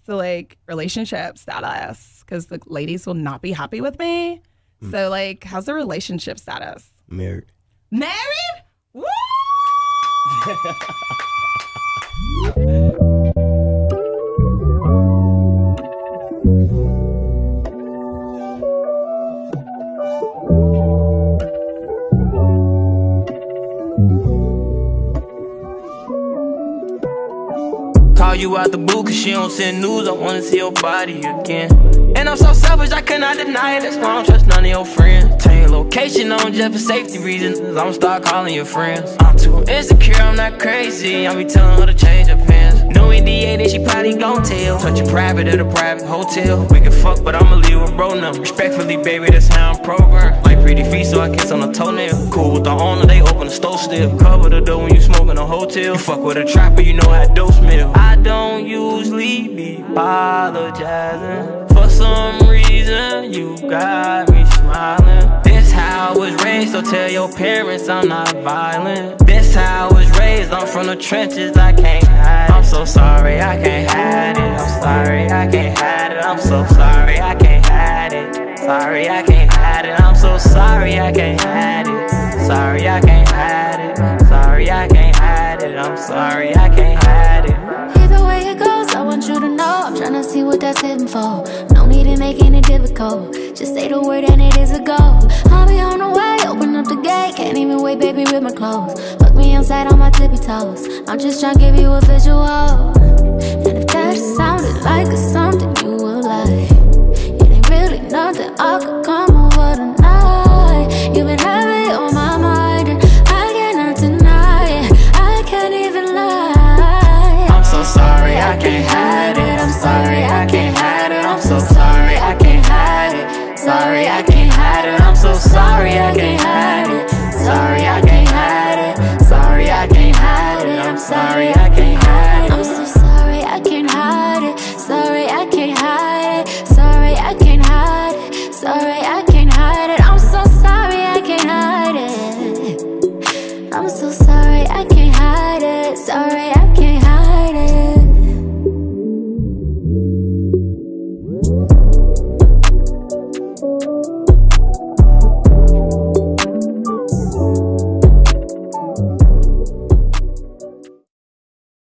the like relationship status because the ladies will not be happy with me. So like, how's the relationship status? Married. Married? Woo! Call you out the booth cause she don't send news. I wanna see your body again. And I'm so selfish, I cannot deny it. That's why I don't trust none of your friends. Tell your location on just for safety reasons. I'ma start calling your friends. I'm too insecure, I'm not crazy. I be telling her to change her pants. No NDA, then she probably gon' tell. Touch your private at a private hotel. We can fuck, but I'ma leave with bro now. Respectfully, baby, that's how I'm programmed. Like pretty feet, so I kiss on the toenail. Cool with the owner, they open the stove still. Cover the door when you smoke in a hotel. You fuck with a trapper, you know how dope smell. I don't usually be apologizing. For some reason, you got me smiling. This how I was raised, so tell your parents I'm not violent. This how I was raised, I'm from the trenches, I can't hide it. I'm so sorry, I can't hide it. I'm sorry, I can't hide it. I'm so sorry, I can't hide it. Sorry, I can't hide it. I'm so sorry, I can't hide it. Sorry, I can't hide it. Sorry, I can't hide it. I'm sorry, I can't hide it. Either way it goes, I want you to know I'm tryna see what that's hitting for. No need in making it difficult. Just say the word and it is a go. I'll be on the way, open up the gate. Can't even wait, baby, with my clothes. Fuck me inside on my tippy toes. I'm just tryna give you a visual. And if that sounded like it's something you would like, it ain't really nothing I could come over tonight. You've been heavy on my mind, and I cannot deny it. I can't even lie. I'm so sorry, I can't hide it. I'm sorry, I can't hide it. I'm so sorry, I can't hide it. Sorry, I can't hide it. I'm so sorry, I can't hide it. Sorry, I can't hide it. Sorry, I can't hide it. I'm sorry.